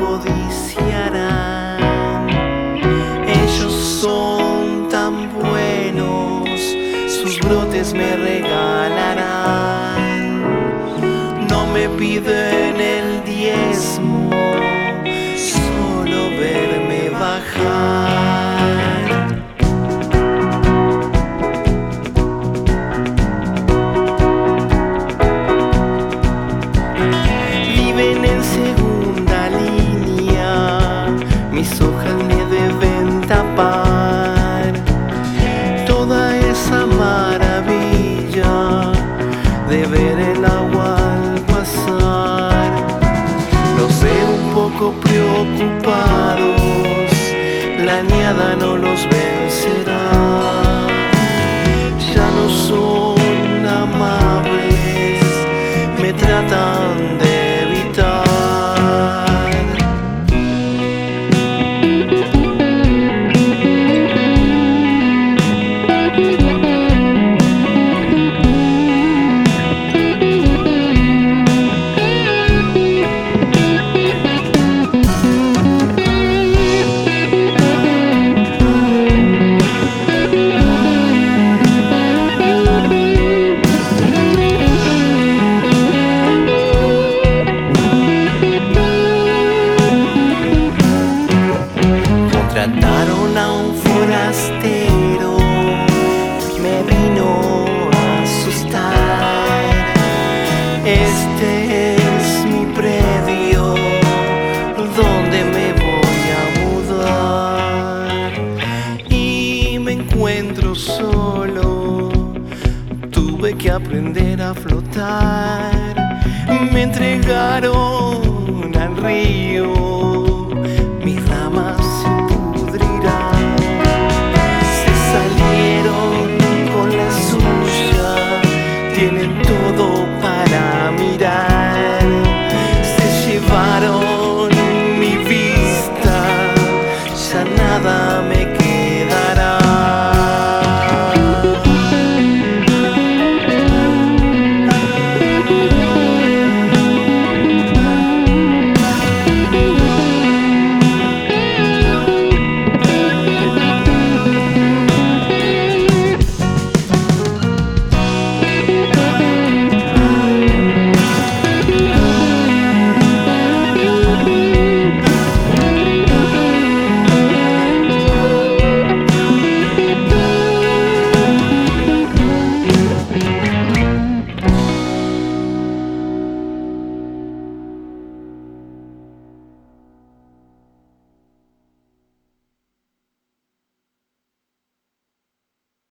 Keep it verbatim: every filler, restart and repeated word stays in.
codiciarán. Ellos son tan buenos, sus brotes me regalarán. No me piden el diezmo, solo verme bajar. Viven en segunda línea, mis hojas me deben tapar toda esa maravilla de ver el agua al pasar. Los veo un poco preocupados, la niada no los vencerá. Ya no son amables, me tratan de evitar. Contrataron a un forastero, me vino a asustar. Este es mi predio, donde me voy a mudar. Y me encuentro solo, tuve que aprender a flotar. Me entregaron al río